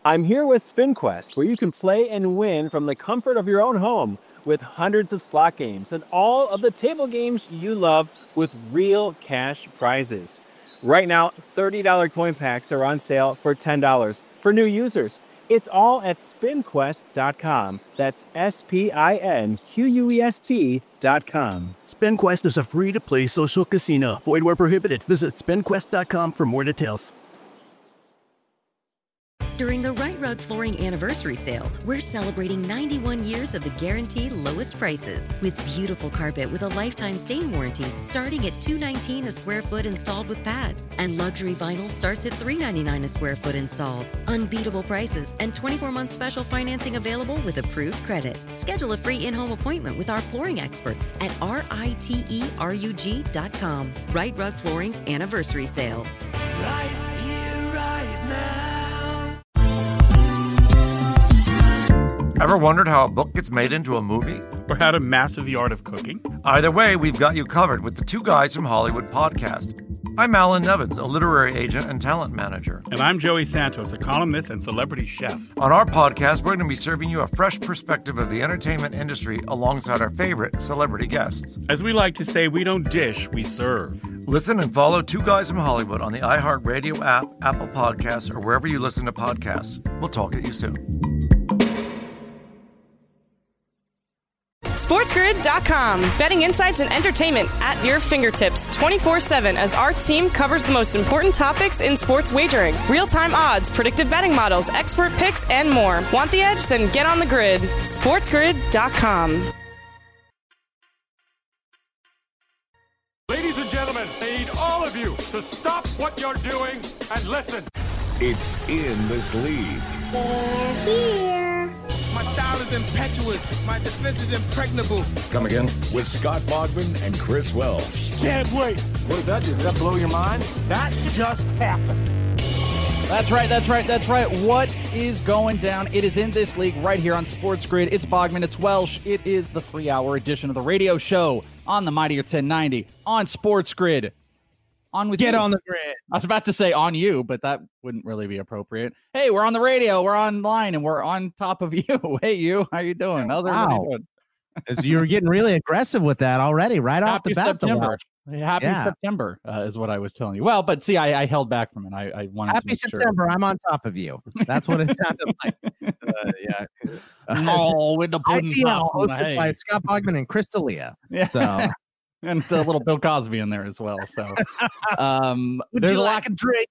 I'm here with SpinQuest, where you can play and win from the comfort of your own home with hundreds of slot games and all of the table games you love with real cash prizes. Right now, $30 coin packs are on sale for $10 for new users. It's all at SpinQuest.com. That's SpinQuest.com. SpinQuest is a free-to-play social casino. Void where prohibited. Visit SpinQuest.com for more details. During the Right Rug Flooring Anniversary Sale, we're celebrating 91 years of the guaranteed lowest prices with beautiful carpet with a lifetime stain warranty starting at $219 a square foot installed with pad. And luxury vinyl starts at $399 a square foot installed. Unbeatable prices and 24-month special financing available with approved credit. Schedule a free in-home appointment with our flooring experts at RITERUG.com. Right Rug Flooring's Anniversary Sale. Right here, right now. Ever wondered how a book gets made into a movie? Or how to master the art of cooking? Either way, we've got you covered with the Two Guys from Hollywood podcast. I'm Alan Nevins, a literary agent and talent manager. And I'm Joey Santos, a columnist and celebrity chef. On our podcast, we're going to be serving you a fresh perspective of the entertainment industry alongside our favorite celebrity guests. As we like to say, we don't dish, we serve. Listen and follow Two Guys from Hollywood on the iHeartRadio app, Apple Podcasts, or wherever you listen to podcasts. We'll talk at you soon. SportsGrid.com. Betting insights and entertainment at your fingertips 24/7 as our team covers the most important topics in sports wagering. Real-time odds, predictive betting models, expert picks, and more. Want the edge? Then get on the grid. SportsGrid.com. Ladies and gentlemen, I need all of you to stop what you're doing and listen. It's In This League. They're here. My style is impetuous. My defense is impregnable. Come again? With Scott Bogman and Chris Welsh. Can't wait. What does that do? Does that blow your mind? That just happened. That's right. What is going down? It is In This League right here on Sports Grid. It's Bogman, it's Welsh. It is the 3-hour edition of the radio show on the Mightier 1090 on Sports Grid. On with Get you. on the grid. I was about to say on you, but that wouldn't really be appropriate. Hey, we're on the radio, we're online, and we're on top of you. Hey, you, how you doing? How's everybody doing? You were getting really aggressive with that already, right off the bat. September. Happy September is what I was telling you. Well, but see, I held back from it. I wanted Happy to September. Sure. I'm on top of you. That's what it sounded like. With the pudding ITL, hosted by Scott Bogman and Chris D'Elia. Yeah. So. And a little Bill Cosby in there as well. So, would you like a drink?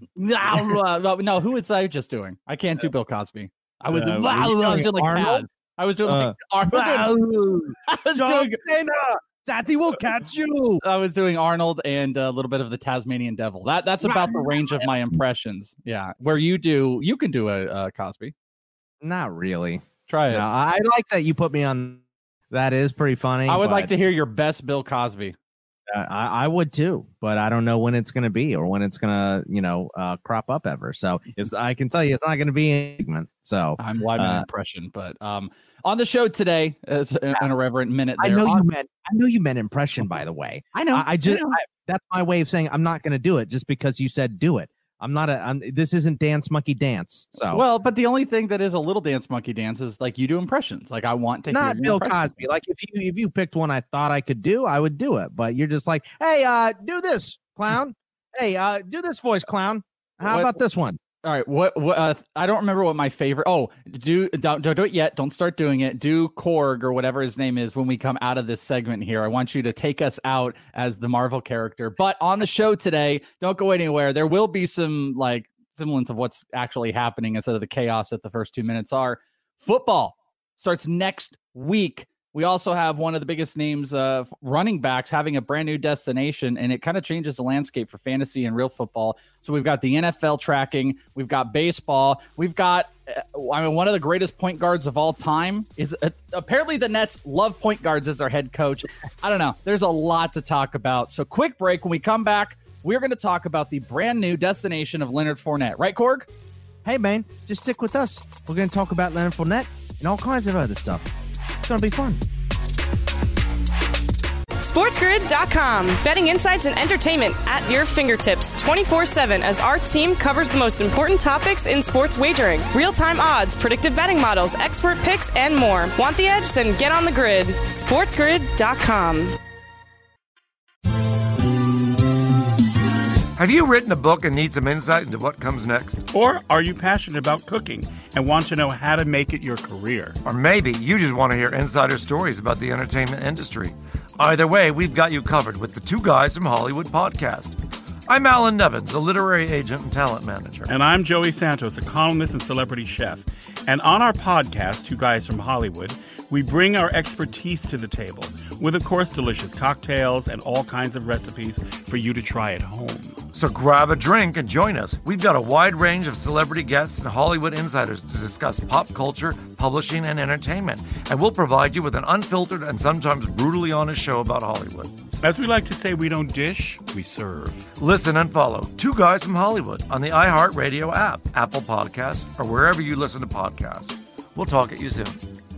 No. Who was I just doing? I can't do Bill Cosby. I was doing like Taz. I was doing like Arnold. Daddy will catch you. I was doing Arnold and a little bit of the Tasmanian Devil. That's about the range of my impressions. Yeah, where you can do a Cosby. Not really. Try it. No, I like that you put me on. That is pretty funny. I would like to hear your best Bill Cosby. I would too, but I don't know when it's going to be or when it's going to, crop up ever. So I can tell you it's not going to be a segment. So I'm live in impression, but on the show today, as an irreverent minute. I know you meant impression. By the way, I know. That's my way of saying I'm not going to do it just because you said do it. This isn't Dance Monkey Dance. So well, but the only thing that is a little Dance Monkey Dance is like you do impressions. Like I want to not hear Bill Cosby. Like if you picked one I thought I could do, I would do it. But you're just like, hey, do this, clown. Hey, do this voice, clown. How about this one? All right. What I don't remember what my favorite. Oh, don't do it yet. Don't start doing it. Do Korg or whatever his name is when we come out of this segment here. I want you to take us out as the Marvel character. But on the show today, don't go anywhere. There will be some like semblance of what's actually happening instead of the chaos that the first 2 minutes are. Football starts next week. We also have one of the biggest names of running backs having a brand new destination, and it kind of changes the landscape for fantasy and real football. So we've got the NFL tracking. We've got baseball. We've got, one of the greatest point guards of all time is apparently the Nets love point guards as their head coach. I don't know. There's a lot to talk about. So quick break. When we come back, we're going to talk about the brand new destination of Leonard Fournette. Right, Korg? Hey, man, just stick with us. We're going to talk about Leonard Fournette and all kinds of other stuff. It's going to be fun. SportsGrid.com. Betting insights and entertainment at your fingertips 24/7 as our team covers the most important topics in sports wagering. Real-time odds, predictive betting models, expert picks, and more. Want the edge? Then get on the grid. SportsGrid.com. Have you written a book and need some insight into what comes next? Or are you passionate about cooking and want to know how to make it your career? Or maybe you just want to hear insider stories about the entertainment industry. Either way, we've got you covered with the Two Guys from Hollywood podcast. I'm Alan Nevins, a literary agent and talent manager. And I'm Joey Santos, a columnist and celebrity chef. And on our podcast, Two Guys from Hollywood, we bring our expertise to the table with, of course, delicious cocktails and all kinds of recipes for you to try at home. So grab a drink and join us. We've got a wide range of celebrity guests and Hollywood insiders to discuss pop culture, publishing, and entertainment. And we'll provide you with an unfiltered and sometimes brutally honest show about Hollywood. As we like to say, we don't dish, we serve. Listen and follow Two Guys from Hollywood on the iHeartRadio app, Apple Podcasts, or wherever you listen to podcasts. We'll talk at you soon.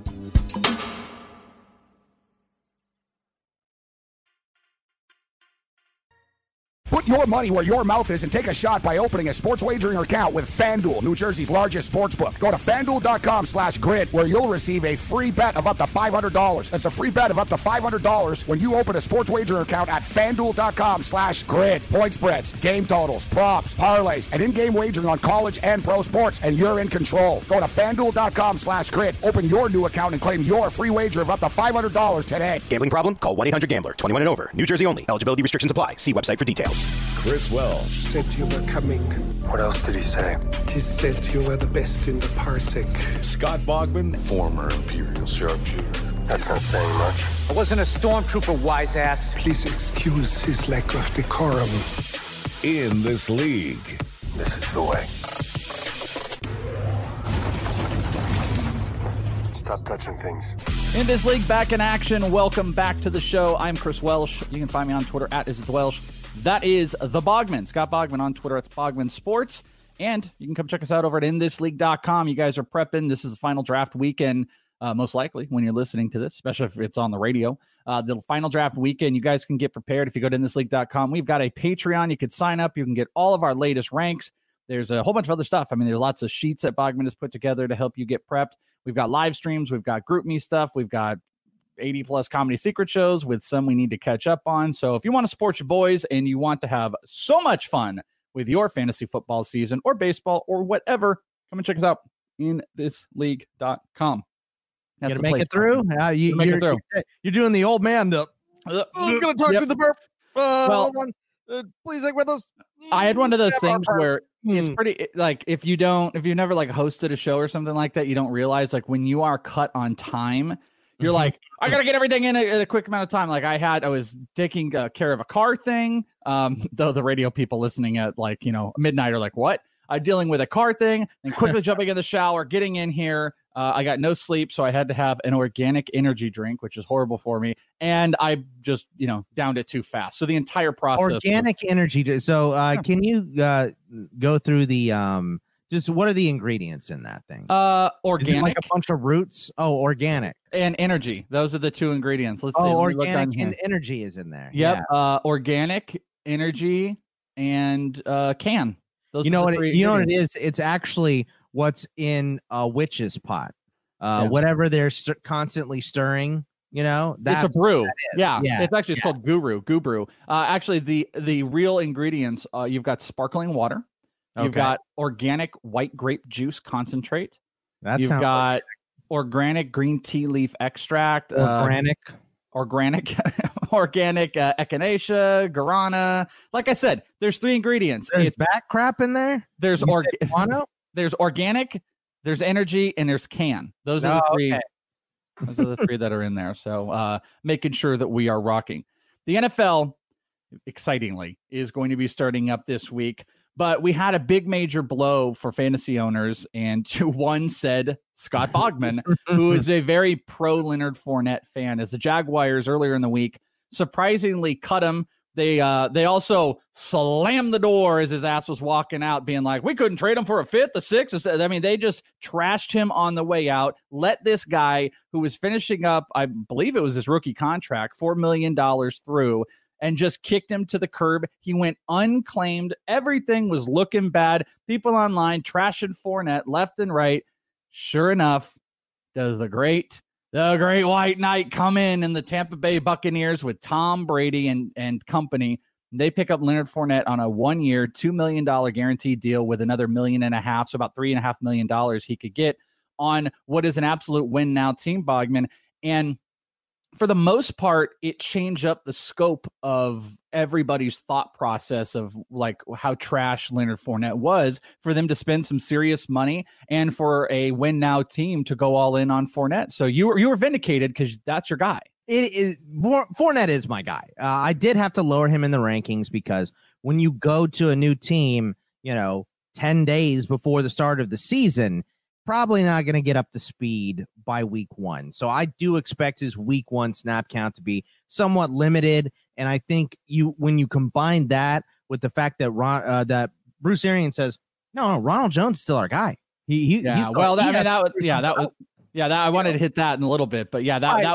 Put your money where your mouth is and take a shot by opening a sports wagering account with FanDuel, New Jersey's largest sportsbook. Go to FanDuel.com/grid where you'll receive a free bet of up to $500. That's a free bet of up to $500 when you open a sports wagering account at FanDuel.com/grid. Point spreads, game totals, props, parlays, and in-game wagering on college and pro sports, and you're in control. Go to FanDuel.com/grid. Open your new account and claim your free wager of up to $500 today. Gambling problem? Call 1-800-GAMBLER. 21 and over. New Jersey only. Eligibility restrictions apply. See website for details. Chris Welsh. Said you were coming. What else did he say? He said you were the best in the parsec. Scott Bogman. Former Imperial sharpshooter. That's not saying much. I wasn't a stormtrooper, wise ass. Please excuse his lack of decorum. In this league. This is the way. Stop touching things. In this league, back in action. Welcome back to the show. I'm Chris Welsh. You can find me on Twitter at @IsItWelsh. That is the Bogman, Scott Bogman on Twitter. It's Bogman Sports. And you can come check us out over at inthisleague.com. You guys are prepping. This is the final draft weekend, most likely when you're listening to this, especially if it's on the radio. The final draft weekend, you guys can get prepared if you go to inthisleague.com. We've got a Patreon. You could sign up. You can get all of our latest ranks. There's a whole bunch of other stuff. I mean, there's lots of sheets that Bogman has put together to help you get prepped. We've got live streams. We've got GroupMe stuff. We've got 80-plus comedy secret shows with some we need to catch up on. So if you want to support your boys and you want to have so much fun with your fantasy football season or baseball or whatever, come and check us out in thisleague.com. That's you make it through? You're doing the old man. I'm going to talk to the burp. Hold on. Please stick with us. I had one of those things where it's pretty like if you've never like hosted a show or something like that, you don't realize like when you are cut on time, you're like, I got to get everything in a quick amount of time. Like I was taking care of a car thing. Though the radio people listening at like, midnight are like, what? I'm dealing with a car thing and quickly jumping in the shower, getting in here. I got no sleep, so I had to have an organic energy drink, which is horrible for me. And I just, downed it too fast. So the entire process. Organic energy. So can you go through the just what are the ingredients in that thing? Organic. Like a bunch of roots. Oh, organic. And energy. Those are the two ingredients. Let's see. Organic and energy is in there. Yep. Yeah. Organic, energy, and can. Those you know what it is? It's actually what's in a witch's pot. Whatever they're constantly stirring, it's a brew. Yeah. It's called Guru. Actually, the real ingredients, you've got sparkling water. You've got organic white grape juice concentrate. You've got organic green tea leaf extract. Organic echinacea, guarana. Like I said, there's 3 ingredients. There's bat crap in there. There's there's organic, there's energy, and there's can. Those are the 3. Okay. Those are the 3 that are in there. So making sure that we are rocking. The NFL, excitingly, is going to be starting up this week. But we had a big major blow for fantasy owners, and to one said Scott Bogman, who is a very pro Leonard Fournette fan, as the Jaguars earlier in the week surprisingly cut him They also slammed the door as his ass was walking out, being like, we couldn't trade him for a fifth, a sixth. I mean, they just trashed him on the way out, let this guy who was finishing up, I believe it was his rookie contract, $4 million through, and just kicked him to the curb. He went unclaimed. Everything was looking bad. People online trashing Fournette left and right. Sure enough, does the great White Knight come in the Tampa Bay Buccaneers with Tom Brady and company. They pick up Leonard Fournette on a 1-year, $2 million guaranteed deal with another $1.5 million, so about $3.5 million he could get on what is an absolute win now team, Bogman. And for the most part, it changed up the scope of everybody's thought process of like how trash Leonard Fournette was for them to spend some serious money and for a win now team to go all in on Fournette. So you were vindicated because that's your guy. It is Fournette is my guy. I did have to lower him in the rankings because when you go to a new team, 10 days before the start of the season, probably not going to get up to speed by week 1. So I do expect his week 1 snap count to be somewhat limited. And I think when you combine that with the fact that that Bruce Arians says, no, Ronald Jones is still our guy. I wanted to hit that in a little bit, but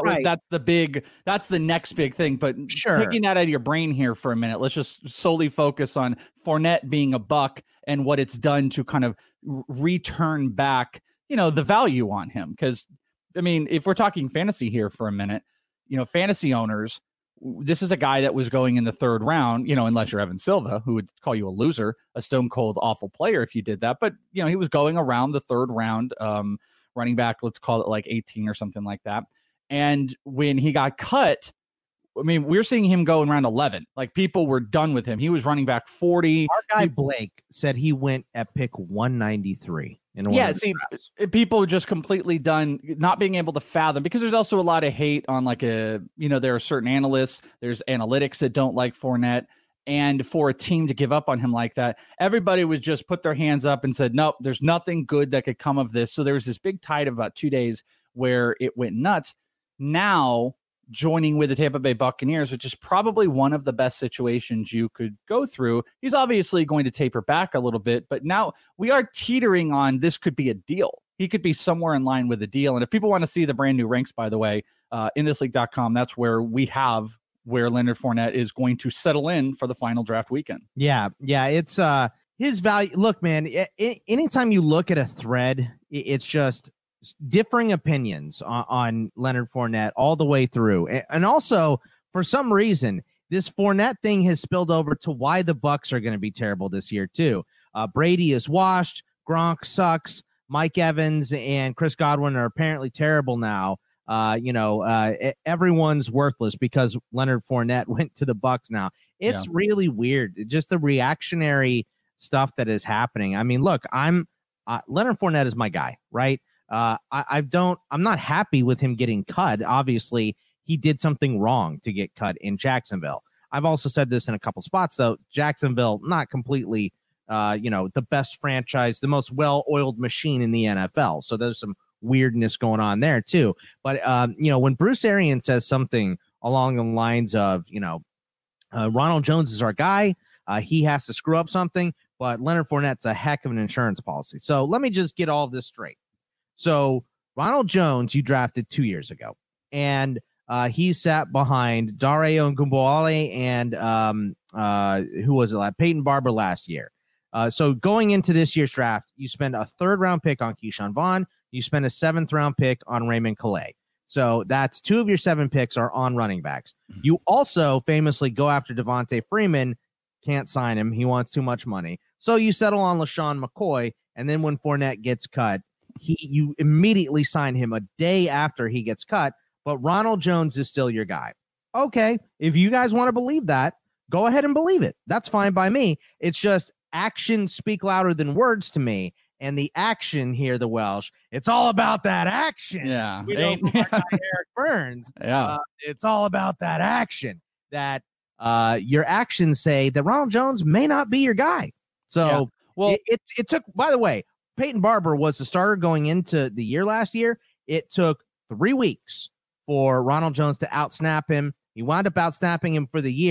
that's the next big thing. But sure, taking that out of your brain here for a minute, let's just solely focus on Fournette being a buck and what it's done to kind of return back, the value on him. Because, I mean, if we're talking fantasy here for a minute, fantasy owners, this is a guy that was going in the 3rd round, unless you're Evan Silva, who would call you a loser, a stone cold awful player if you did that. But, he was going around the 3rd round, running back, let's call it like 18 or something like that. And when he got cut, I mean, we're seeing him go in round 11. Like, people were done with him. He was running back 40. Our guy Blake said he went at pick 193. People just completely done, not being able to fathom, because there's also a lot of hate on there are certain analysts, there's analytics that don't like Fournette. And for a team to give up on him like that, everybody was just put their hands up and said, nope, there's nothing good that could come of this. So there was this big tide of about 2 days where it went nuts. Now, joining with the Tampa Bay Buccaneers, which is probably one of the best situations you could go through. He's obviously going to taper back a little bit, but now we are teetering on this could be a deal. He could be somewhere in line with a deal. And if people want to see the brand new ranks, by the way, inthisleague.com, that's where we have where Leonard Fournette is going to settle in for the final draft weekend. Yeah. It's his value. Look, man, anytime you look at a thread, it's just differing opinions on Leonard Fournette all the way through. And also, for some reason, this Fournette thing has spilled over to why the Bucs are going to be terrible this year, too. Brady is washed. Gronk sucks. Mike Evans and Chris Godwin are apparently terrible now. Everyone's worthless because Leonard Fournette went to the Bucs now. It's really weird. Just the reactionary stuff that is happening. I mean, look, Leonard Fournette is my guy, right? I'm not happy with him getting cut. Obviously, he did something wrong to get cut in Jacksonville. I've also said this in a couple spots, though. Jacksonville, not completely, the best franchise, the most well-oiled machine in the NFL. So there's some weirdness going on there too. But, when Bruce Arians says something along the lines of, Ronald Jones is our guy, he has to screw up something, but Leonard Fournette's a heck of an insurance policy. So let me just get all of this straight. So Ronald Jones, you drafted 2 years ago, and he sat behind Dare Ogunbowale and who was it? Peyton Barber last year. So going into this year's draft, you spend a 3rd round pick on Keyshawn Vaughn. You spend a 7th round pick on Raymond Calais. So that's 2 of your 7 picks are on running backs. You also famously go after Devontae Freeman. Can't sign him. He wants too much money. So you settle on LaShawn McCoy. And then when Fournette gets cut, you immediately sign him a day after he gets cut, but Ronald Jones is still your guy. Okay, if you guys want to believe that, go ahead and believe it. That's fine by me. It's just actions speak louder than words to me, and the action here, the Welsh, it's all about that action. Yeah, we know from our guy Eric Burns. Yeah, it's all about that action. That your actions say that Ronald Jones may not be your guy. So it took. By the way, Peyton Barber was the starter going into the year last year. It took 3 weeks for Ronald Jones to outsnap him. He wound up outsnapping him for the year,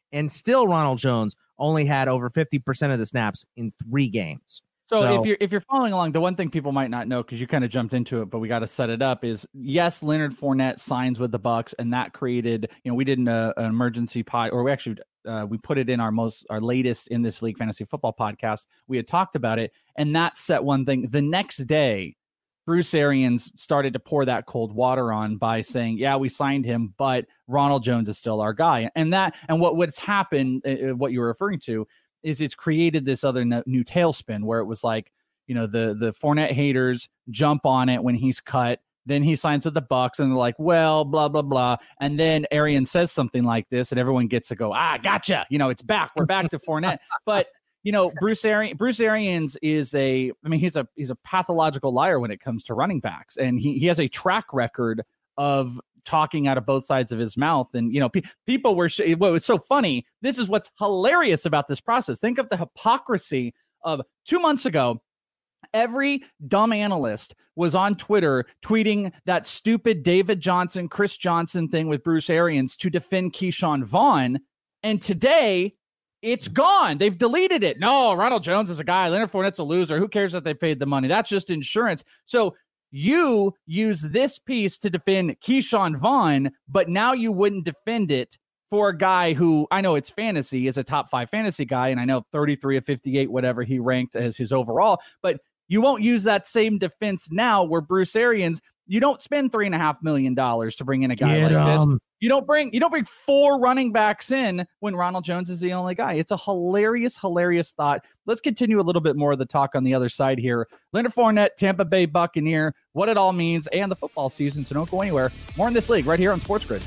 and still Ronald Jones only had over 50% of the snaps in 3 games. So if you're following along, the one thing people might not know, because you kind of jumped into it, but we got to set it up, is yes, Leonard Fournette signs with the Bucs, and that created, we did an emergency pod, or we actually we put it in our latest In This League fantasy football podcast. We had talked about it, and that set one thing. The next day, Bruce Arians started to pour that cold water on by saying, yeah, we signed him, but Ronald Jones is still our guy. And what's happened, what you were referring to, is it's created this other new tailspin where it was like, the Fournette haters jump on it when he's cut. Then he signs with the Bucs, and they're like, well, blah, blah, blah. And then Arians says something like this, and everyone gets to go, gotcha. It's back. We're back to Fournette. But, Bruce Arians is he's a pathological liar when it comes to running backs. And he has a track record of talking out of both sides of his mouth. And, people were, it's so funny. This is what's hilarious about this process. Think of the hypocrisy of 2 months ago. Every dumb analyst was on Twitter tweeting that stupid David Johnson, Chris Johnson thing with Bruce Arians to defend Keyshawn Vaughn. And today it's gone. They've deleted it. No, Ronald Jones is a guy. Leonard Fournette's a loser. Who cares that they paid the money? That's just insurance. So you use this piece to defend Keyshawn Vaughn, but now you wouldn't defend it for a guy who, I know it's fantasy, is a top 5 fantasy guy, and I know 33 of 58, whatever he ranked as his overall, but you won't use that same defense now where Bruce Arians, you don't spend $3.5 million to bring in a guy like this. You don't bring 4 running backs in when Ronald Jones is the only guy. It's a hilarious thought. Let's continue a little bit more of the talk on the other side here. Leonard Fournette, Tampa Bay Buccaneer, what it all means, and the football season. So don't go anywhere. More in This League right here on Sports Grid.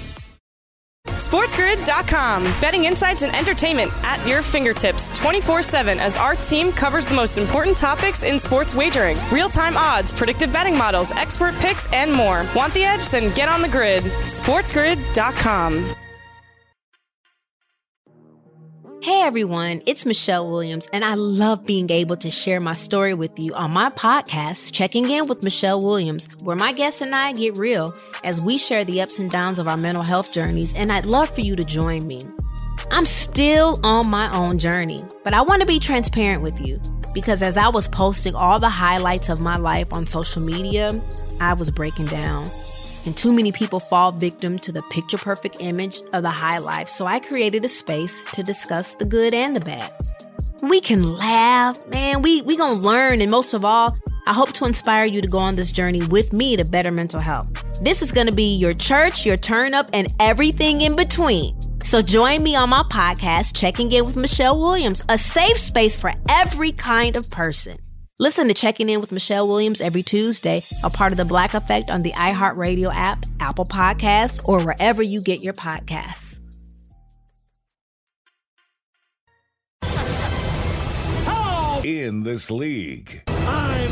SportsGrid.com. Betting insights and entertainment at your fingertips 24/7 as our team covers the most important topics in sports wagering. Real-time odds, predictive betting models, expert picks, and more. Want the edge? Then get on the grid. SportsGrid.com. Hey everyone, it's Michelle Williams, and I love being able to share my story with you on my podcast, Checking In with Michelle Williams, where my guests and I get real as we share the ups and downs of our mental health journeys, and I'd love for you to join me. I'm still on my own journey, but I want to be transparent with you because as I was posting all the highlights of my life on social media, I was breaking down. And too many people fall victim to the picture-perfect image of the high life, so I created a space to discuss the good and the bad. We can laugh, man, we gonna learn, and most of all, I hope to inspire you to go on this journey with me to better mental health. This is gonna be your church, your turn-up, and everything in between. So join me on my podcast, Checking In with Michelle Williams, a safe space for every kind of person. Listen to Checking In with Michelle Williams every Tuesday, a part of the Black Effect on the iHeartRadio app, Apple Podcasts, or wherever you get your podcasts. In This League. I'm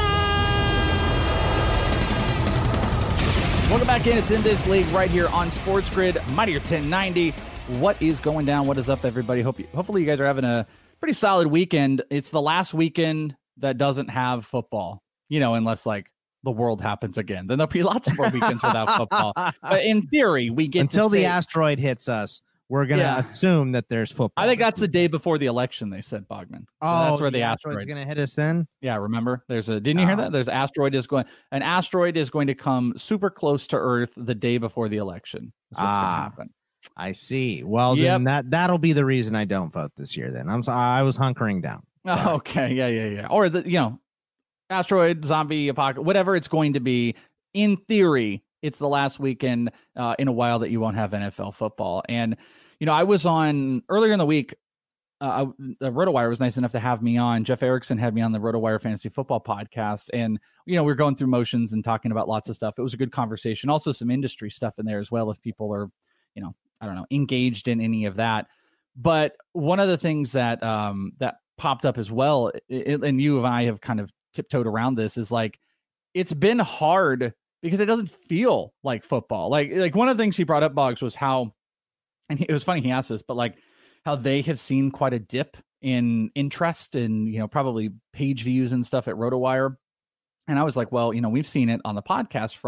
back! Welcome back in. It's In This League right here on Sports Grid, Mightier 1090. What is going down? What is up, everybody? Hopefully you guys are having a pretty solid weekend. It's the last weekend that doesn't have football, unless like the world happens again, then there'll be lots more weekends without football. But in theory, we get until the asteroid hits us, we're going to assume that there's football. I think that's the day before the election, they said, Bogman. Oh, so that's where the asteroid's going to hit us then? Yeah, remember? Didn't you hear that? An asteroid is going to come super close to Earth the day before the election. That's what's going to happen. I see. Well, then that'll be the reason I don't vote this year then. I was hunkering down. Sorry. Okay, yeah. Or asteroid, zombie, apocalypse, whatever it's going to be. In theory, it's the last weekend in a while that you won't have NFL football. And I was on earlier in the week. RotoWire was nice enough to have me on. Jeff Erickson had me on the RotoWire Fantasy Football podcast, and we're going through motions and talking about lots of stuff. It was a good conversation. Also, some industry stuff in there as well if people are, engaged in any of that. But one of the things that popped up as well, and you and I have kind of tiptoed around this, is like it's been hard because it doesn't feel like football. Like one of the things he brought up, Boggs, was how, and it was funny he asked this, but like how they have seen quite a dip in interest and probably page views and stuff at RotoWire. And I was like, well, we've seen it on the podcast front.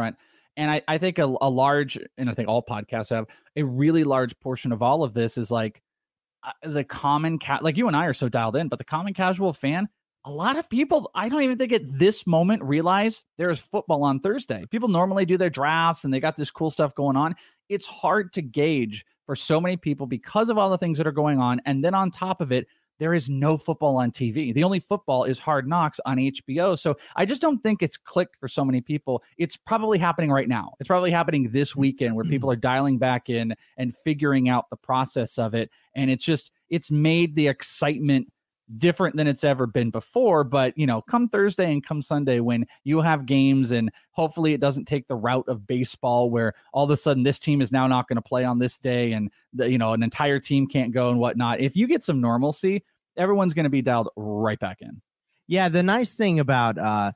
And I think a large, and I think all podcasts have a really large portion of all of this is like the common like you and I are so dialed in, but the common casual fan, a lot of people, I don't even think at this moment realize there's football on Thursday. People normally do their drafts and they got this cool stuff going on. It's hard to gauge for so many people because of all the things that are going on. And then on top of it, there is no football on TV. The only football is Hard Knocks on HBO. So I just don't think it's clicked for so many people. It's probably happening right now. It's probably happening this weekend where people are dialing back in and figuring out the process of it. And it's made the excitement different than it's ever been before. But, come Thursday and come Sunday when you have games, and hopefully it doesn't take the route of baseball where all of a sudden this team is now not going to play on this day and an entire team can't go and whatnot. If you get some normalcy, everyone's going to be dialed right back in. Yeah. The nice thing about,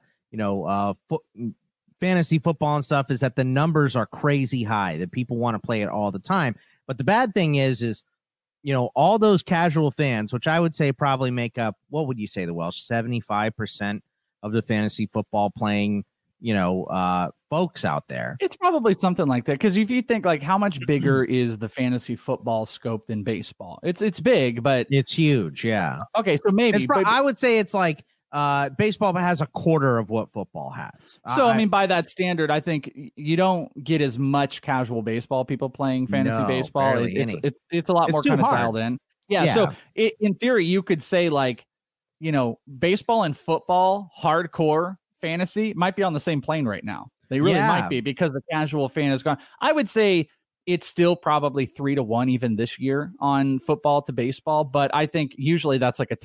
fantasy football and stuff is that the numbers are crazy high, that people want to play it all the time. But the bad thing is all those casual fans, which I would say probably make up, what would you say, the Welsh, 75% of the fantasy football playing, folks out there. It's probably something like that. Because if you think like how much bigger is the fantasy football scope than baseball? It's big, but it's huge. Yeah. Okay. So maybe, I would say it's like baseball has a quarter of what football has. So, I mean, by that standard, I think you don't get as much casual baseball people playing fantasy baseball. It's a lot more kind of dialed in. Yeah. So in theory, you could say like, baseball and football, hardcore fantasy might be on the same plane right now. They really might be, because the casual fan is gone. I would say it's still probably 3-1 even this year on football to baseball. But I think usually that's like a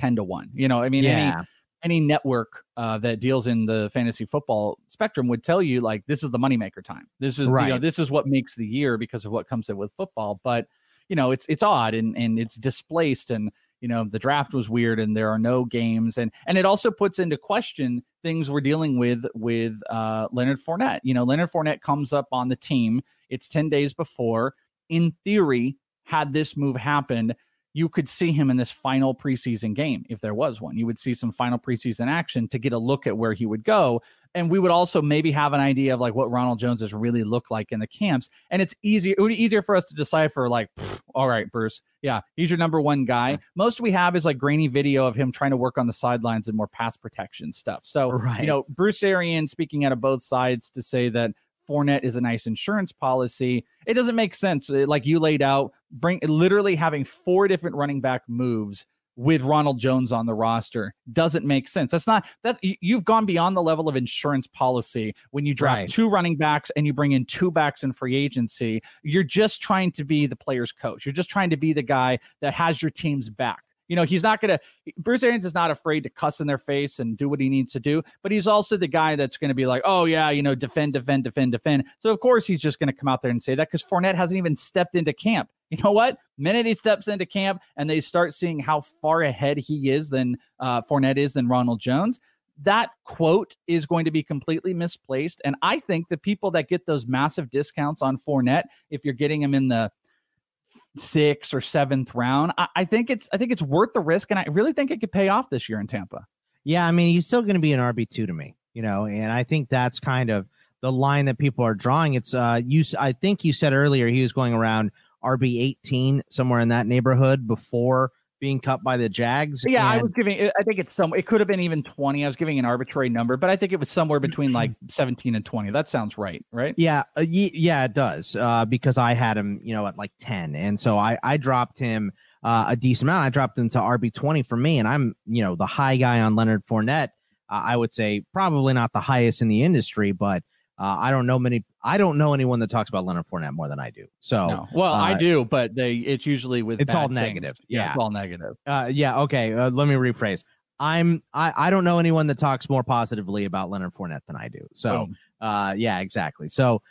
10-1, any network that deals in the fantasy football spectrum would tell you like, this is the moneymaker time. This is, this is what makes the year because of what comes in with football. But, it's odd and it's displaced, and, the draft was weird and there are no games. And it also puts into question things we're dealing with Leonard Fournette. Leonard Fournette comes up on the team. It's 10 days before. In theory, had this move happened, you could see him in this final preseason game. If there was one, you would see some final preseason action to get a look at where he would go. And we would also maybe have an idea of like what Ronald Jones has really looked like in the camps. And it would be easier for us to decipher like, all right, Bruce, yeah, he's your number one guy. Most we have is like grainy video of him trying to work on the sidelines and more pass protection stuff. So, Bruce Arians speaking out of both sides to say that Fournette is a nice insurance policy. It doesn't make sense. Like you laid out, literally having 4 different running back moves with Ronald Jones on the roster doesn't make sense. That's not that you've gone beyond the level of insurance policy when you draft 2 running backs and you bring in 2 backs in free agency. You're just trying to be the player's coach. You're just trying to be the guy that has your team's back. He's not going to, Bruce Arians is not afraid to cuss in their face and do what he needs to do, but he's also the guy that's going to be like, oh yeah, defend. So of course he's just going to come out there and say that because Fournette hasn't even stepped into camp. You know what? Minute he steps into camp and they start seeing how far ahead he is than Fournette is than Ronald Jones, that quote is going to be completely misplaced. And I think the people that get those massive discounts on Fournette, if you're getting him in the 6th or 7th round, I think it's worth the risk, and I really think it could pay off this year in Tampa. Yeah, I mean, he's still going to be an RB2 to me, and I think that's kind of the line that people are drawing. It's I think you said earlier he was going around RB18, somewhere in that neighborhood before being cut by the Jags. Yeah, I was giving, I think it could have been even 20. I was giving an arbitrary number, but I think it was somewhere between like 17 and 20. That sounds right? Yeah, it does. Because I had him, at like 10. And so I dropped him a decent amount. I dropped him to RB20 for me. And I'm, the high guy on Leonard Fournette. I would say probably not the highest in the industry, but I don't know anyone that talks about Leonard Fournette more than I do. So, no. Well, I do, but it's usually with it's all negative. Yeah, it's all negative. Okay. Let me rephrase. I don't know anyone that talks more positively about Leonard Fournette than I do. So, yeah, exactly. So,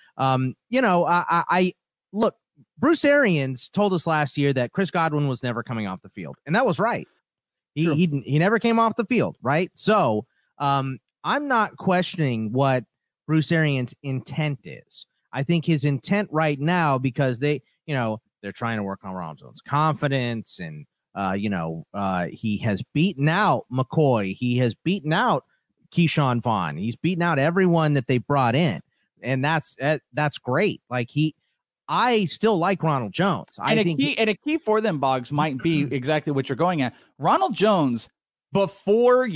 I look. Bruce Arians told us last year that Chris Godwin was never coming off the field, and that was right. He never came off the field, right? So, I'm not questioning what Bruce Arians' intent is. I think his intent right now, because they're trying to work on Ronald Jones' confidence, and he has beaten out McCoy, he has beaten out Keyshawn Vaughn, he's beaten out everyone that they brought in. and that's great. Like I still like Ronald Jones. And a key for them, Boggs, might be exactly what you're going at. Ronald Jones before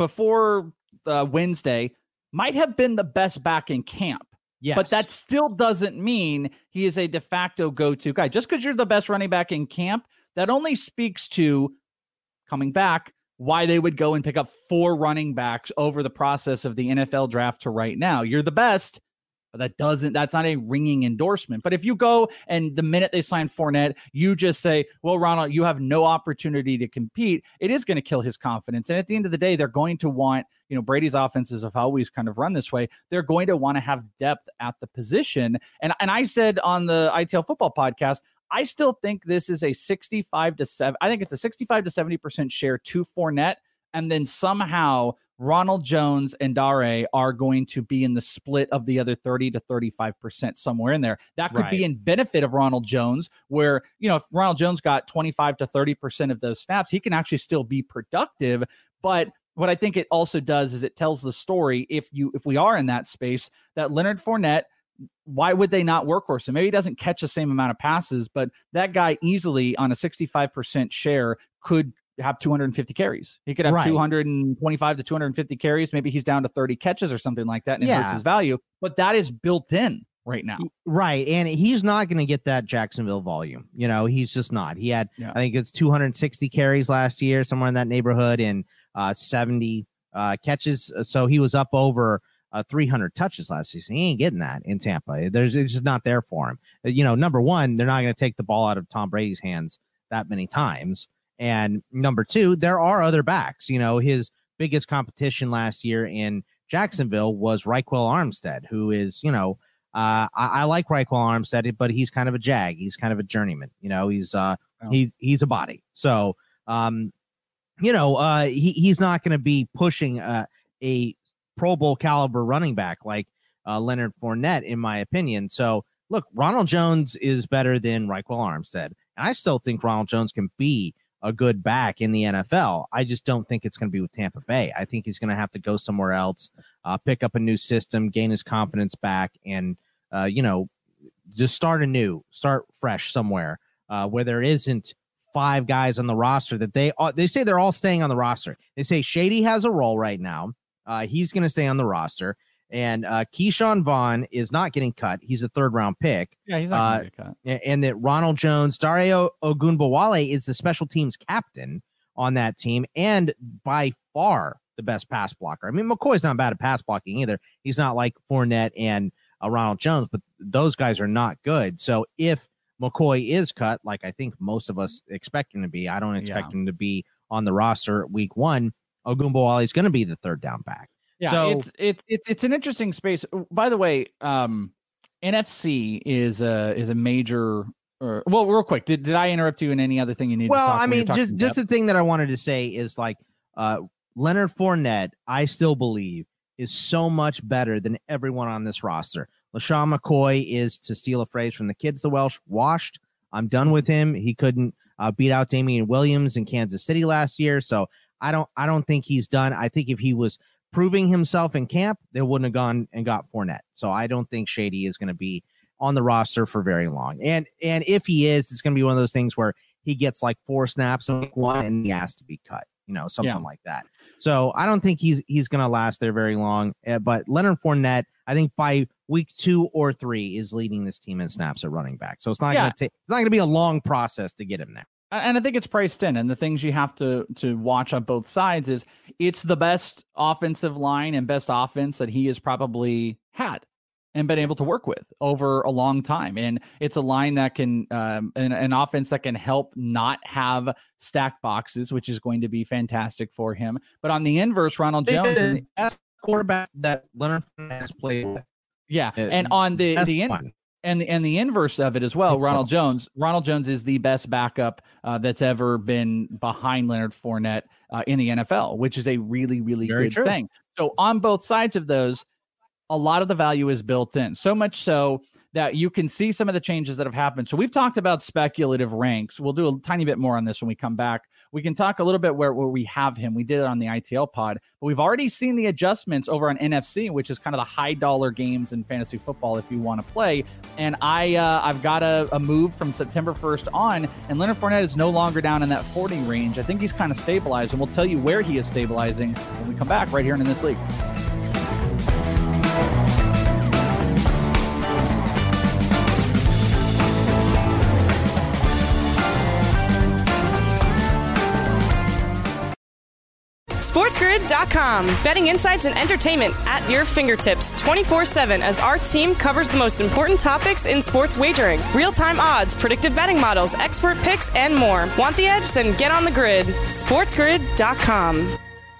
Wednesday might have been the best back in camp. Yes. But that still doesn't mean he is a de facto go-to guy. Just because you're the best running back in camp, that only speaks to, coming back, why they would go and pick up 4 running backs over the process of the NFL draft to right now. You're the best, but that's not a ringing endorsement. But if you go and the minute they sign Fournette, you just say, well, Ronald, you have no opportunity to compete, it is going to kill his confidence. And at the end of the day, they're going to want, Brady's offenses have always kind of run this way. They're going to want to have depth at the position. And I said on the ITL football podcast, I still think this is a 65 to 70% share to Fournette. And then somehow Ronald Jones and Dare are going to be in the split of the other 30 to 35% somewhere in there. That could be in benefit of Ronald Jones, where, if Ronald Jones got 25 to 30% of those snaps, he can actually still be productive. But what I think it also does is it tells the story, if we are in that space, that Leonard Fournette, why would they not workhorse him? Maybe he doesn't catch the same amount of passes, but that guy easily on a 65% share could have 250 carries. He could have 225 to 250 carries. Maybe he's down to 30 catches or something like that, and it hurts his value. But that is built in right now. Right. And he's not going to get that Jacksonville volume. He's just not. He had, I think it's 260 carries last year, somewhere in that neighborhood, and 70 catches. So he was up over 300 touches last season. He ain't getting that in Tampa. It's just not there for him. Number one, they're not going to take the ball out of Tom Brady's hands that many times. And number two, there are other backs. His biggest competition last year in Jacksonville was Raekwell Armstead, who is, I like Raekwell Armstead, but he's kind of a jag. He's kind of a journeyman. He's a body. So, he's not going to be pushing a Pro Bowl caliber running back like Leonard Fournette, in my opinion. So, look, Ronald Jones is better than Raekwell Armstead. And I still think Ronald Jones can be a good back in the NFL. I just don't think it's going to be with Tampa Bay. I think he's going to have to go somewhere else, pick up a new system, gain his confidence back, and, just start fresh somewhere where there isn't 5 guys on the roster that they say they're all staying on the roster. They say Shady has a role right now. He's going to stay on the roster. And Keyshawn Vaughn is not getting cut. He's a 3rd-round pick. Yeah, he's not going to get cut. And that Ronald Jones, Dare Ogunbowale is the special teams captain on that team, and by far the best pass blocker. I mean, McCoy's not bad at pass blocking either. He's not like Fournette and Ronald Jones, but those guys are not good. So if McCoy is cut, like I think most of us expect him to be, I don't expect him to be on the roster week 1. Ogunbowale is going to be the 3rd down back. Yeah, so, it's an interesting space. By the way, NFC is a major. Well, real quick, did I interrupt you in any other thing you need? Well, to talk I mean, just the thing that I wanted to say is like Leonard Fournette, I still believe, is so much better than everyone on this roster. LaShawn McCoy is, to steal a phrase from the kids, the Welsh, washed. I'm done with him. He couldn't beat out Damian Williams in Kansas City last year, so I don't think he's done. I think if he was proving himself in camp, they wouldn't have gone and got Fournette. So I don't think Shady is going to be on the roster for very long. And if he is, it's going to be one of those things where he gets like 4 snaps in week 1 and he has to be cut, something like that. So I don't think he's going to last there very long. But Leonard Fournette, I think by week 2 or 3 is leading this team in snaps at running back. So it's not going to be a long process to get him there. And I think it's priced in. And the things you have to watch on both sides is it's the best offensive line and best offense that he has probably had and been able to work with over a long time. And it's a line that can, an offense that can help not have stack boxes, which is going to be fantastic for him. But on the inverse, Ronald Jones, the best quarterback that Leonard has played with. Yeah. And on the the inverse of it as well, Ronald Jones is the best backup that's ever been behind Leonard Fournette in the NFL, which is a really, really good thing. So on both sides of those, a lot of the value is built in. So much so that you can see some of the changes that have happened. So we've talked about speculative ranks. We'll do a tiny bit more on this when we come back. We can talk a little bit where we have him. We did it on the ITL pod, but we've already seen the adjustments over on NFC, which is kind of the high dollar games in fantasy football if you want to play. And I've got a move from September 1st on, and Leonard Fournette is no longer down in that 40 range. I think he's kind of stabilized, and we'll tell you where he is stabilizing when we come back right here in This League. SportsGrid.com. Betting insights and entertainment at your fingertips 24/7 as our team covers the most important topics in sports wagering. Real-time odds, predictive betting models, expert picks, and more. Want the edge? Then get on the grid. SportsGrid.com.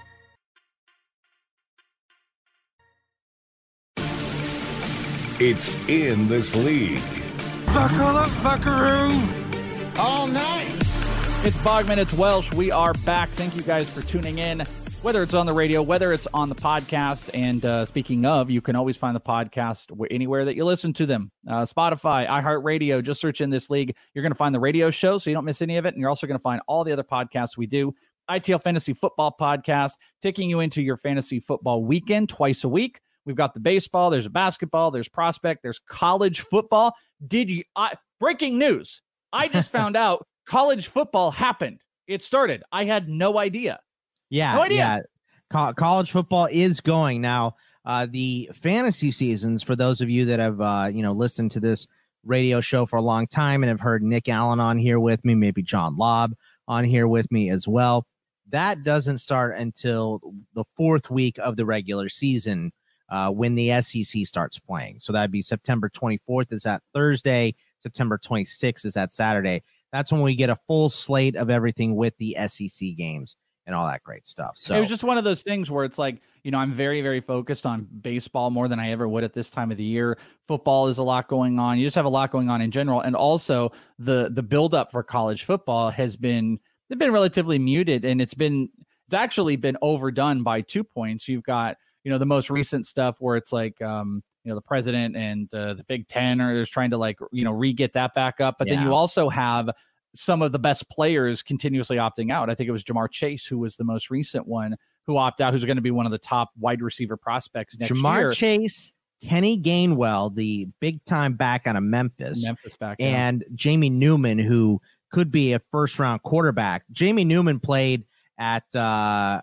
It's in This League. Buckle up, buckaroo. All night. It's Bogman, it's Welsh. We are back. Thank you guys for tuning in, whether it's on the radio, whether it's on the podcast. And speaking of, you can always find the podcast anywhere that you listen to them. Spotify, iHeartRadio, just search In This League. You're going to find the radio show so you don't miss any of it. And you're also going to find all the other podcasts we do. ITL Fantasy Football Podcast, taking you into your fantasy football weekend twice a week. We've got the baseball, there's a basketball, there's prospect, there's college football. Breaking news. I just found out college football happened. It started. I had no idea. Yeah. No idea. Yeah. College football is going now. The fantasy seasons, for those of you that have, listened to this radio show for a long time and have heard Nick Allen on here with me, maybe John Lobb on here with me as well. That doesn't start until the 4th week of the regular season when the SEC starts playing. So that'd be September 24th is that Thursday. September 26th is that Saturday. That's when we get a full slate of everything with the SEC games and all that great stuff. So it was just one of those things where it's like, I'm very, very focused on baseball more than I ever would at this time of the year. Football is a lot going on. You just have a lot going on in general. And also the buildup for college football they've been relatively muted, and it's actually been overdone by 2 points. You've got, the most recent stuff where it's like, the president and the Big Ten are just trying to re-get that back up. But then you also have some of the best players continuously opting out. I think it was Jamar Chase, who was the most recent one who opted out, who's going to be one of the top wide receiver prospects next year. Jamar Chase, Kenny Gainwell, the big-time back out of Memphis back, and Jamie Newman, who could be a first-round quarterback. Jamie Newman played at I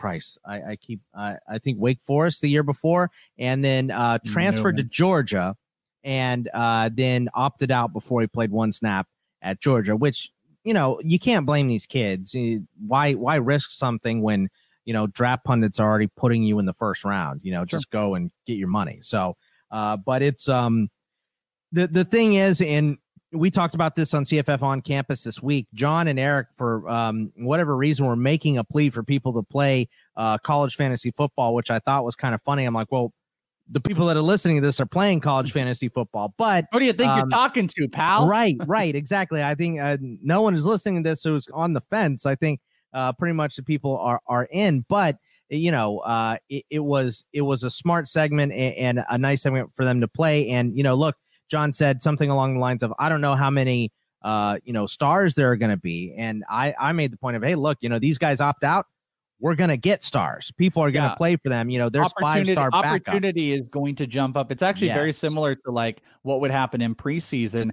think Wake Forest the year before, and then transferred to Georgia, and then opted out before he played one snap at Georgia, which you can't blame these kids. Why risk something when draft pundits are already putting you in the first round? Just go and get your money. So but it's the thing is, and we talked about this on CFF On Campus this week. John and Eric, for whatever reason, were making a plea for people to play college fantasy football, which I thought was kind of funny. I'm like, well, the people that are listening to this are playing college fantasy football, but what do you think you're talking to, pal? Right, exactly. I think no one is listening to this who's on the fence. I think pretty much the people are in, but it was a smart segment and a nice segment for them to play. And look, John said something along the lines of, I don't know how many, stars there are going to be. And I made the point of, hey, look, these guys opt out. We're going to get stars. People are going to play for them. There's 5-star backups. Opportunity is going to jump up. It's actually very similar to like what would happen in preseason.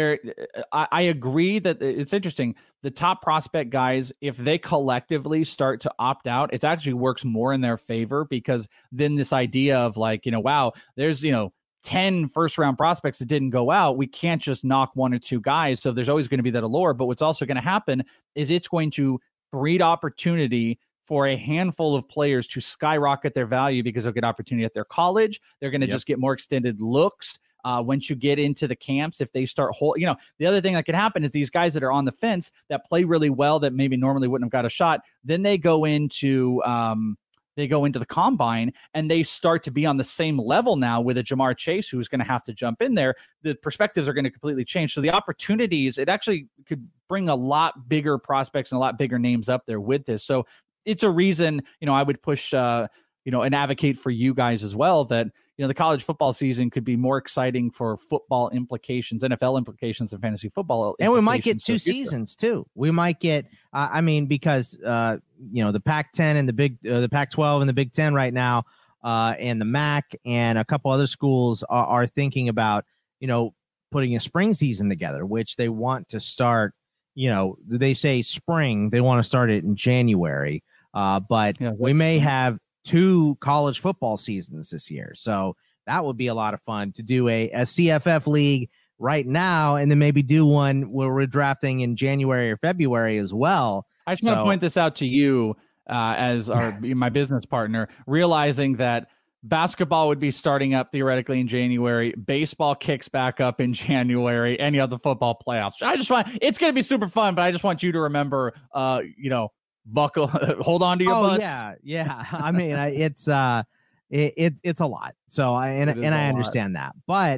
I agree that it's interesting. The top prospect guys, if they collectively start to opt out, it actually works more in their favor, because then this idea of like, wow, there's, 10 first-round prospects that didn't go out. We can't just knock 1 or 2 guys. So there's always going to be that allure. But what's also going to happen is it's going to breed opportunity for a handful of players to skyrocket their value, because they'll get opportunity at their college. They're going to just get more extended looks. Once you get into the camps, if they start the other thing that can happen is these guys that are on the fence that play really well, that maybe normally wouldn't have got a shot, then they go into the combine and they start to be on the same level now with a Jamar Chase, who's going to have to jump in there. The perspectives are going to completely change. So the opportunities, it actually could bring a lot bigger prospects and a lot bigger names up there with this. So it's a reason, I would push and advocate for you guys as well that, the college football season could be more exciting for football implications, NFL implications, and fantasy football. And we might get 2 seasons too. We might get, because, the Pac-10 and the Pac-12 and the Big Ten right now, and the MAC and a couple other schools are thinking about, putting a spring season together, which they want to start, they say spring, they want to start it in January. But we may have 2 college football seasons this year. So that would be a lot of fun to do a CFF league right now, and then maybe do one where we're drafting in January or February as well. I just want to point this out to you as my business partner, realizing that basketball would be starting up theoretically in January. Baseball kicks back up in January, and you have the football playoffs. It's going to be super fun, but I just want you to remember, buckle, hold on to your butts. Yeah. I mean, it's a lot. So I understand that, but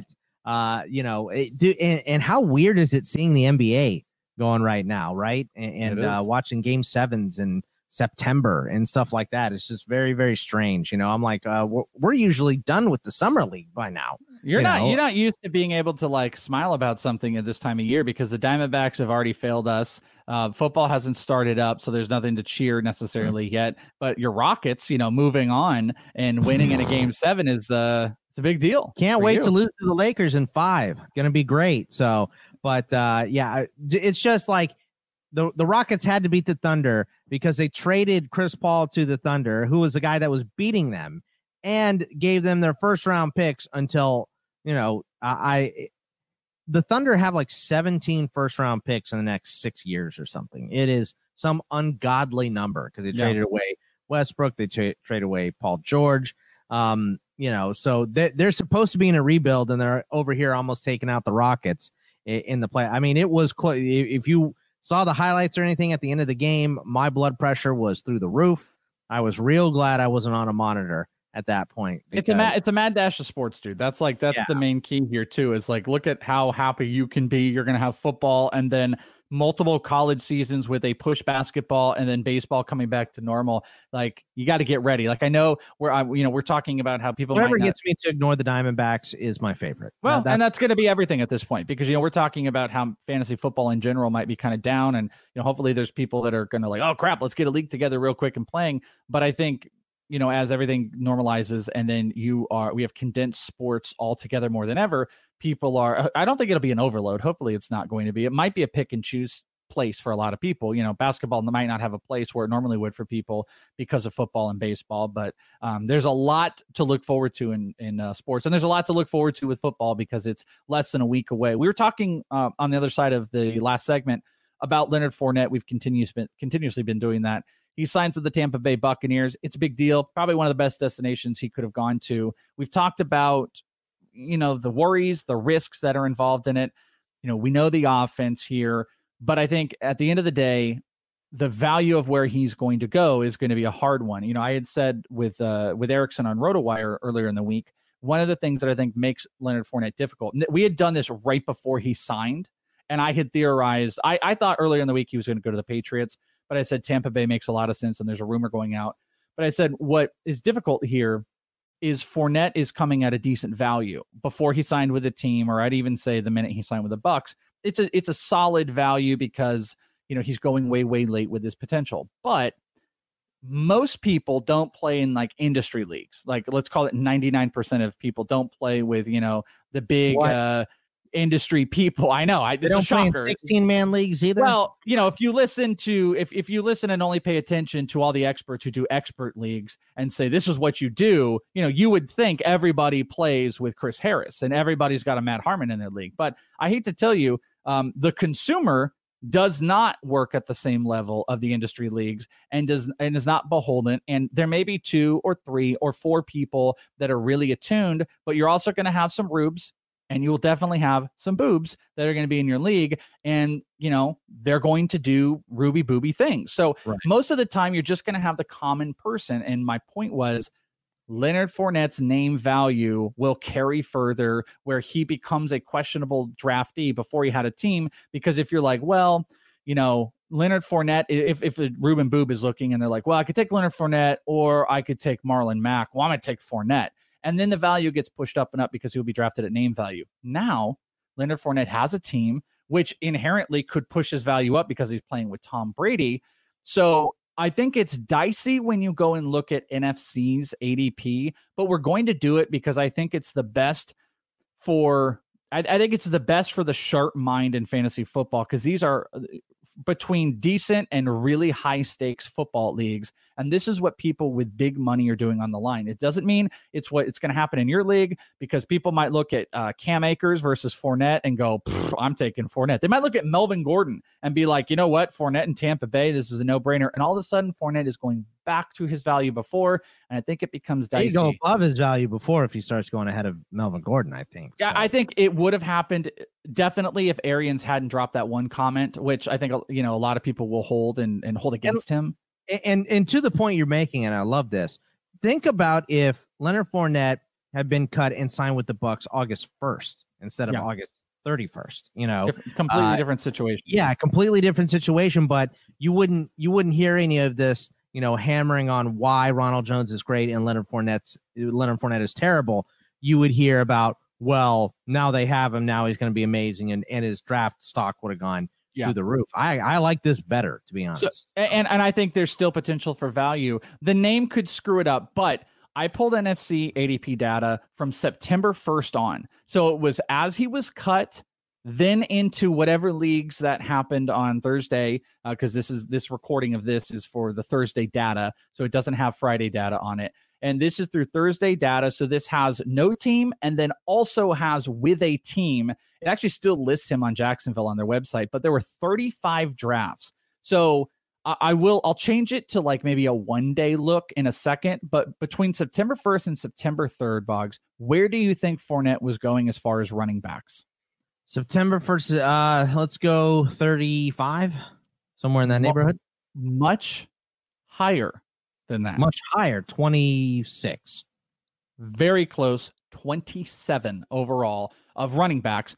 and how weird is it seeing the NBA going right now, right? And watching game 7s in September and stuff like that. It's just very, very strange. I'm like, we're usually done with the summer league by now. You're not used to being able to like smile about something at this time of year because the Diamondbacks have already failed us. Football hasn't started up, so there's nothing to cheer necessarily yet. But your Rockets, moving on and winning in a game 7 is it's a big deal. Can't wait to lose to the Lakers in 5. Going to be great. So, but it's just like the Rockets had to beat the Thunder because they traded Chris Paul to the Thunder, who was the guy that was beating them, and gave them their first round picks until, the Thunder have like 17 first round picks in the next 6 years or something. It is some ungodly number because they traded away Westbrook. They traded away Paul George. So they're supposed to be in a rebuild, and they're over here almost taking out the Rockets in the play. I mean, it was close. If you saw the highlights or anything at the end of the game, my blood pressure was through the roof. I was real glad I wasn't on a monitor at that point. It's a mad dash of sports, dude. That's the main key here too, is like, look at how happy you can be. You're going to have football and then multiple college seasons with a push basketball and then baseball coming back to normal. Like, you got to get ready. Like, I know we're talking about how people whatever gets me to ignore the Diamondbacks is my favorite. Well, and that's going to be everything at this point, because, we're talking about how fantasy football in general might be kind of down, and, hopefully there's people that are going to like, oh crap, let's get a league together real quick and playing. But I think, as everything normalizes and then we have condensed sports all together more than ever, I don't think it'll be an overload. Hopefully it's not going to be. It might be a pick and choose place for a lot of people. Basketball might not have a place where it normally would for people because of football and baseball, but there's a lot to look forward to in sports. And there's a lot to look forward to with football because it's less than a week away. We were talking on the other side of the last segment about Leonard Fournette. We've continuously been doing that. He signs with the Tampa Bay Buccaneers. It's a big deal. Probably one of the best destinations he could have gone to. We've talked about, the worries, the risks that are involved in it. We know the offense here, but I think at the end of the day, the value of where he's going to go is going to be a hard one. I had said with Erickson on RotoWire earlier in the week, one of the things that I think makes Leonard Fournette difficult, we had done this right before he signed, and I had theorized, I thought earlier in the week he was going to go to the Patriots, but I said Tampa Bay makes a lot of sense, and there's a rumor going out. But I said what is difficult here is Fournette is coming at a decent value before he signed with the team, or I'd even say the minute he signed with the Bucs. It's a solid value because, he's going way, way late with his potential. But most people don't play in like industry leagues. Like, let's call it 99% of people don't play with, the big industry people. I know. They don't play in 16-man leagues either. Well, if you listen and only pay attention to all the experts who do expert leagues and say this is what you do, you would think everybody plays with Chris Harris and everybody's got a Matt Harmon in their league. But I hate to tell you, the consumer does not work at the same level of the industry leagues and is not beholden. And there may be 2 or 3 or 4 people that are really attuned, but you're also going to have some rubes. And you will definitely have some boobs that are going to be in your league. And, they're going to do ruby booby things. So most of the time, you're just going to have the common person. And my point was, Leonard Fournette's name value will carry further where he becomes a questionable draftee before he had a team. Because if you're like, well, Leonard Fournette, if Ruben Boob is looking and they're like, well, I could take Leonard Fournette or I could take Marlon Mack. Well, I'm going to take Fournette. And then the value gets pushed up and up because he'll be drafted at name value. Now, Leonard Fournette has a team, which inherently could push his value up because he's playing with Tom Brady. So I think it's dicey when you go and look at NFC's ADP, but we're going to do it because I think it's the best for the sharp mind in fantasy football, because these are between decent and really high stakes football leagues. And this is what people with big money are doing on the line. It doesn't mean it's what it's going to happen in your league, because people might look at Cam Akers versus Fournette and go, I'm taking Fournette. They might look at Melvin Gordon and be like, you know what, Fournette in Tampa Bay, this is a no-brainer. And all of a sudden, Fournette is going back to his value before, and I think it becomes dicey. He'd go above his value before if he starts going ahead of Melvin Gordon, I think. Yeah, I think it would have happened definitely if Arians hadn't dropped that one comment, which I think, a lot of people will hold and hold against him. And to the point you're making, and I love this, think about if Leonard Fournette had been cut and signed with the Bucs August 1st instead of August 31st. Completely different situation. Yeah, completely different situation. But you wouldn't hear any of this, hammering on why Ronald Jones is great and Leonard Fournette is terrible. You would hear about, well, now they have him, now he's going to be amazing, and his draft stock would have gone through the roof. I like this better, to be honest. So, and I think there's still potential for value. The name could screw it up, but I pulled NFC ADP data from September 1st on. So it was as he was cut, then into whatever leagues that happened on Thursday, because this recording of this is for the Thursday data, so it doesn't have Friday data on it. And this is through Thursday data, so this has no team and then also has with a team. It actually still lists him on Jacksonville on their website, but there were 35 drafts. So I'll change it to like maybe a one-day look in a second, but between September 1st and September 3rd, Boggs, where do you think Fournette was going as far as running backs? September 1st, let's go 35, somewhere in that neighborhood. Much higher than that. Much higher, 26. Very close, 27 overall of running backs,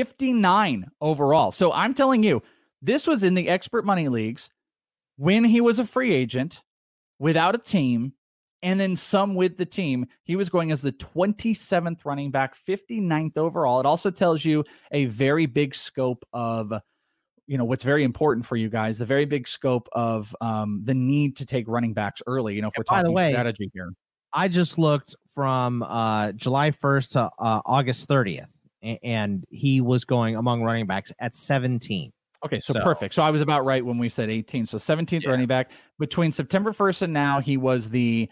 59 overall. So I'm telling you, this was in the expert money leagues when he was a free agent without a team, and then some with the team. He was going as the 27th running back, 59th overall. It also tells you a very big scope of, what's very important for you guys, the very big scope of the need to take running backs early, if we're talking strategy here. I just looked from July 1st to August 30th, and he was going among running backs at 17. Okay, so perfect. So I was about right when we said 18. So 17th running back. Between September 1st and now, he was the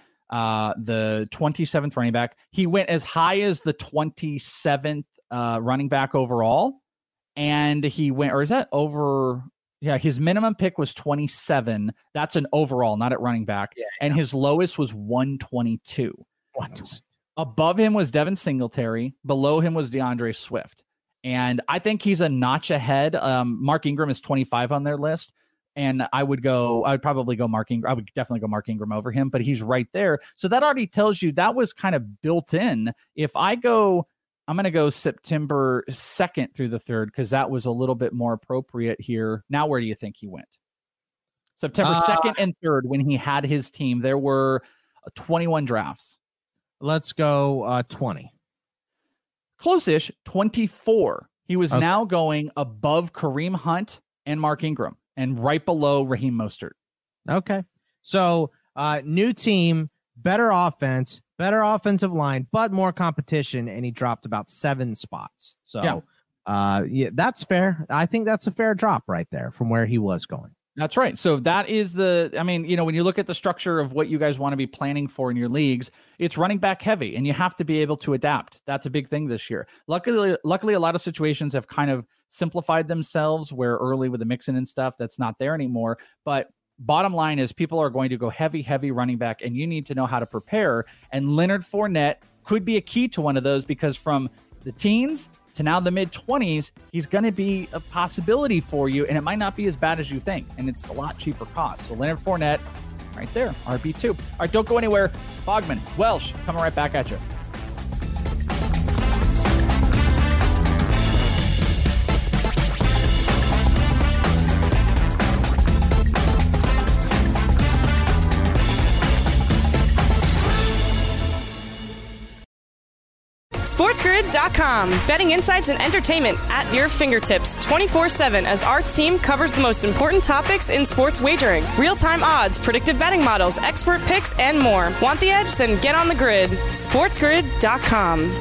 27th running back. He went as high as the 27th running back overall. And he went, or is that over? Yeah, his minimum pick was 27. That's an overall, not at running back. And his lowest was 122. Above him was Devin Singletary. Below him was DeAndre Swift. And I think he's a notch ahead. Mark Ingram is 25 on their list. And I would probably go Mark Ingram. I would definitely go Mark Ingram over him, but he's right there. So that already tells you that was kind of built in. If I'm going to go September 2nd through the 3rd, because that was a little bit more appropriate here. Now, where do you think he went? September 2nd and 3rd, when he had his team, there were 21 drafts. Let's go 20. Close-ish, 24. He was now going above Kareem Hunt and Mark Ingram and right below Raheem Mostert. Okay. So new team, better offense, better offensive line, but more competition, and he dropped about 7 spots. So that's fair. I think that's a fair drop right there from where he was going. That's right. So that is when you look at the structure of what you guys want to be planning for in your leagues, it's running back heavy, and you have to be able to adapt. That's a big thing this year. Luckily, a lot of situations have kind of simplified themselves where early with the Mixon and stuff, that's not there anymore. But bottom line is people are going to go heavy running back, and you need to know how to prepare. And Leonard Fournette could be a key to one of those, because from the teens to now the mid-20s, he's going to be a possibility for you, and it might not be as bad as you think, and it's a lot cheaper cost. So Leonard Fournette, right there, RB2. All right, don't go anywhere. Bogman, Welsh, coming right back at you. SportsGrid.com. Betting insights and entertainment at your fingertips 24/7 as our team covers the most important topics in sports wagering. Real-time odds, predictive betting models, expert picks, and more. Want the edge? Then get on the grid. SportsGrid.com.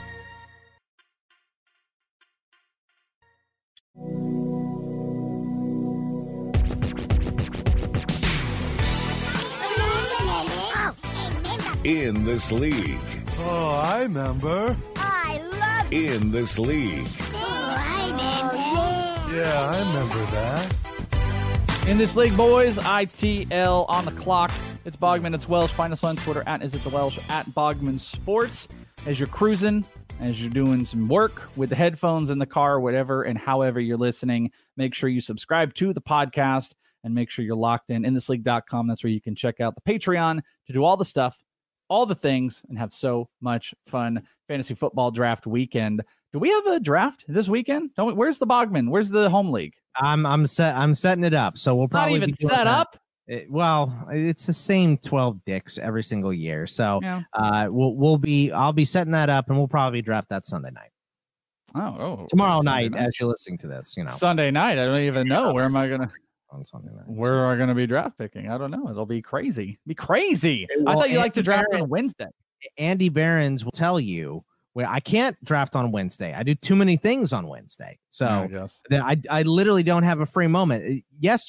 In this league. Oh, I remember. I love In this league. Oh, I remember. Yeah, I remember that. In this league, boys, ITL on the clock. It's Bogman, it's Welsh. Find us on Twitter at @IsItTheWelsh, at Bogman Sports. As you're cruising, as you're doing some work with the headphones in the car, whatever and however you're listening, make sure you subscribe to the podcast and make sure you're locked in thisleague.com. That's where you can check out the Patreon to do all the stuff, all the things, and have so much fun. Fantasy football draft weekend. Do we have a draft this weekend? Don't we? Where's the Bogman? Where's the home league? I'm setting it up. So we'll probably not even set up. It's the same 12 dicks every single year. So yeah. I'll be setting that up, and we'll probably draft that Sunday night. Tomorrow night, as you're listening to this, Sunday night. I don't even know where am I gonna. On Sunday night. Where are going to be draft picking? I don't know. It'll be crazy. I thought you liked to draft on Wednesday. Andy Behrens will tell you where I can't draft on Wednesday. I do too many things on Wednesday. So I literally don't have a free moment.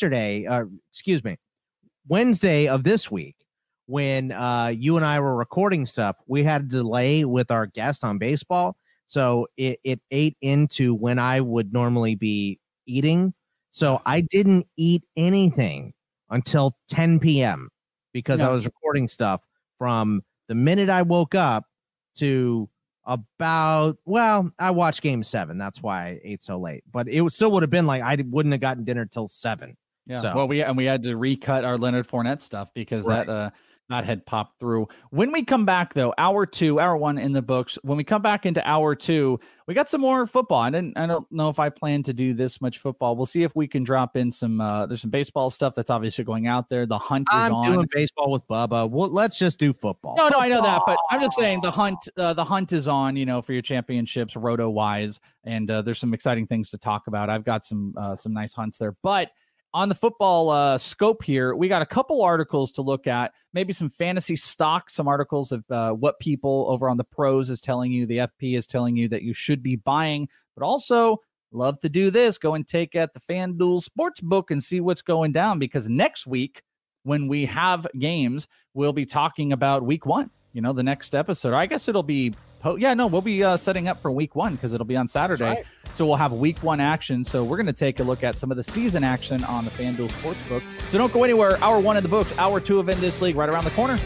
Wednesday of this week, when you and I were recording stuff, we had a delay with our guest on baseball. So it ate into when I would normally be eating. So I didn't eat anything until 10 p.m. because I was recording stuff from the minute I woke up to I watched Game 7. That's why I ate so late. But it still would have been like I wouldn't have gotten dinner till 7. Yeah. So. Well, we had to recut our Leonard Fournette stuff because that had popped through. When we come back, though, hour 1 in the books. When we come back into hour 2, we got some more football. I don't know if I plan to do this much football. We'll see if we can drop in some. There's some baseball stuff that's obviously going out there. The hunt is on. I'm doing baseball with Bubba. Well, let's just do football. No, I know that, but I'm just saying the hunt is on. For your championships, roto wise, and there's some exciting things to talk about. I've got some nice hunts there, but. On the football scope here, we got a couple articles to look at, maybe some fantasy stocks, some articles of what people over on the pros is telling you, the FP is telling you that you should be buying, but also love to do this. Go and take at the FanDuel Sportsbook and see what's going down, because next week when we have games, we'll be talking about week 1, the next episode. Or I guess it'll be we'll be setting up for week 1 because it'll be on Saturday. Right. So we'll have week 1 action. So we're going to take a look at some of the season action on the FanDuel Sportsbook. So don't go anywhere. Hour 1 in the books, hour 2 of In This League right around the corner.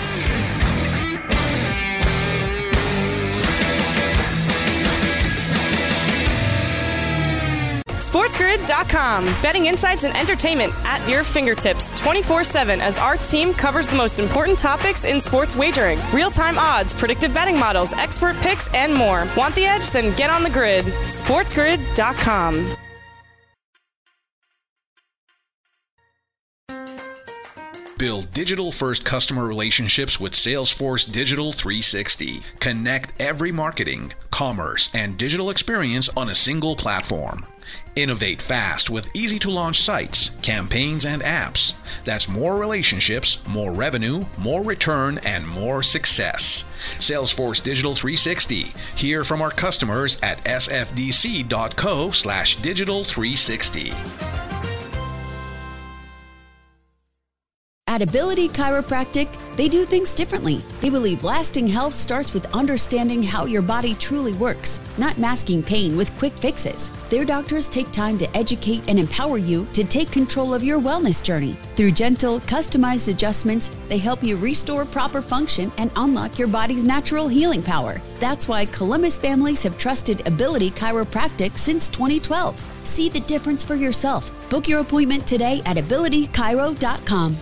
SportsGrid.com. Betting insights and entertainment at your fingertips 24/7 as our team covers the most important topics in sports wagering. Real-time odds, predictive betting models, expert picks, and more. Want the edge? Then get on the grid. SportsGrid.com. Build digital-first customer relationships with Salesforce Digital 360. Connect every marketing, commerce, and digital experience on a single platform. Innovate fast with easy-to-launch sites, campaigns, and apps. That's more relationships, more revenue, more return, and more success. Salesforce Digital 360. Hear from our customers at sfdc.co/digital360. At Ability Chiropractic, they do things differently. They believe lasting health starts with understanding how your body truly works, not masking pain with quick fixes. Their doctors take time to educate and empower you to take control of your wellness journey. Through gentle, customized adjustments, they help you restore proper function and unlock your body's natural healing power. That's why Columbus families have trusted Ability Chiropractic since 2012. See the difference for yourself. Book your appointment today at abilitychiro.com.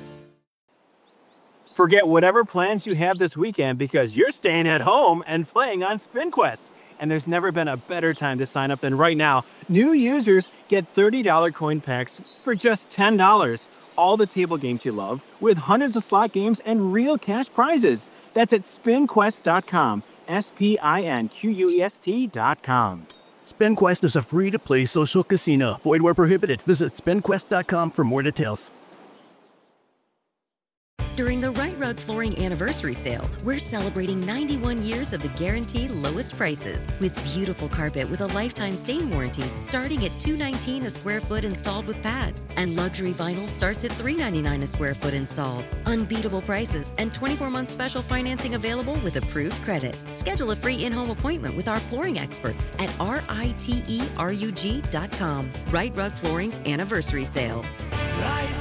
Forget whatever plans you have this weekend because you're staying at home and playing on SpinQuest. And there's never been a better time to sign up than right now. New users get $30 coin packs for just $10. All the table games you love with hundreds of slot games and real cash prizes. That's at SpinQuest.com. SpinQuest.com. SpinQuest is a free-to-play social casino. Void where prohibited. Visit SpinQuest.com for more details. During the Right Rug Flooring Anniversary Sale, we're celebrating 91 years of the guaranteed lowest prices with beautiful carpet with a lifetime stain warranty starting at $219 a square foot installed with pad. And luxury vinyl starts at $399 a square foot installed. Unbeatable prices and 24-month special financing available with approved credit. Schedule a free in-home appointment with our flooring experts at riterug.com. Right Rug Flooring's Anniversary Sale. Right